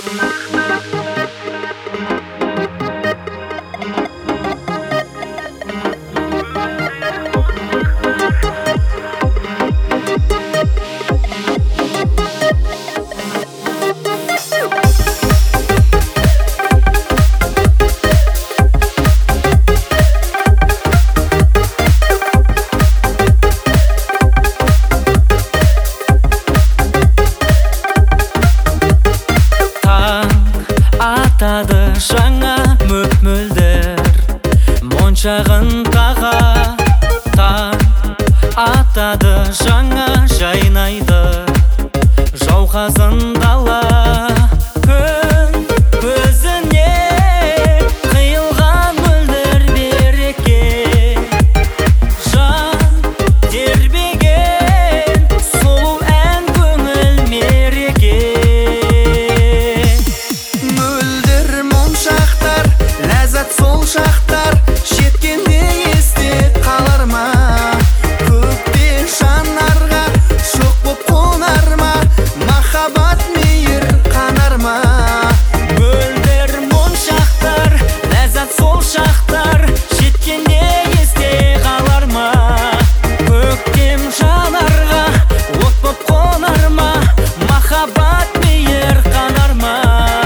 Жаңа мөп-мөлдір моншағын таға, таң атады жаңа жайнайды жауқазын дала. Күн көзіне қиылған мөлдір береке, жан тербеген сұлу ән көңіл мереке. Сол шақтар жеткенде есте қалар ма? Көкте жанарға шоқ боп қонар ма? Махаббат мейір қанар ма? Мөлдір моншақтар, ләззат сол шақтар жеткенде есте қалар ма? Көктем жанарға от боп қонар ма? Махаббат мейір қанар ма?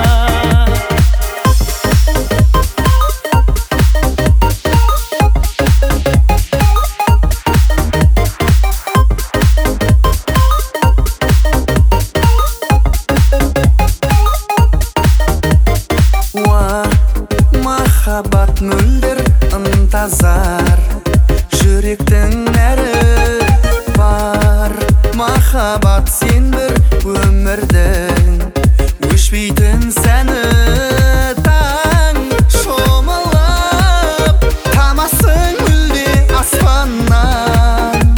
Махаббат мөлдір ынтазар, жүректің нәрі бар. Махаббат сен бір өмірдің өшпейтін сәні. Таң шомылып тамасың мүлде аспаннан,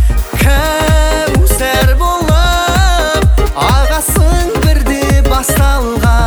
кәусәр болып ағасың бірде басталған.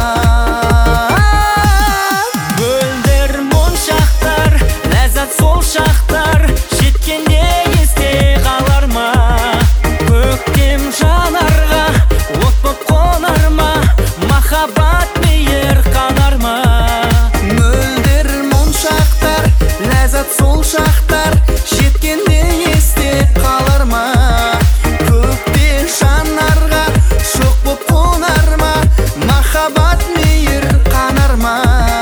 Сол шақтар жеткенде есте қалар ма? Көктем жанарға от боп қонар ма? Махаббат мейір қанар ма? Мөлдір моншақтар, ләззат сол шақтар жеткенде есте қалар ма? Көкте жанарға шоқ боп қонар ма? Махаббат мейір қанар ма?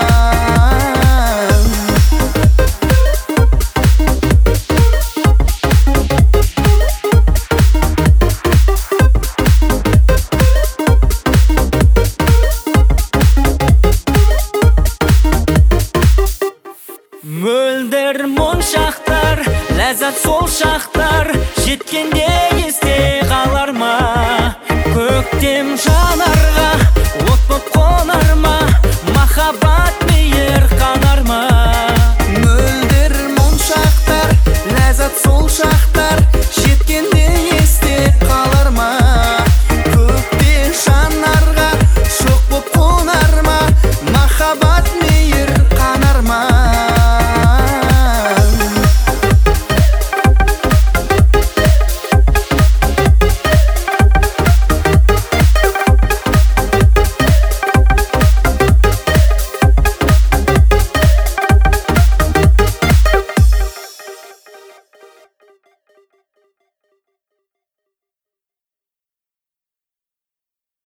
Мөлдір моншақтар, ләззат сол шақтар жеткенде есте қалар ма? Көктем жанарға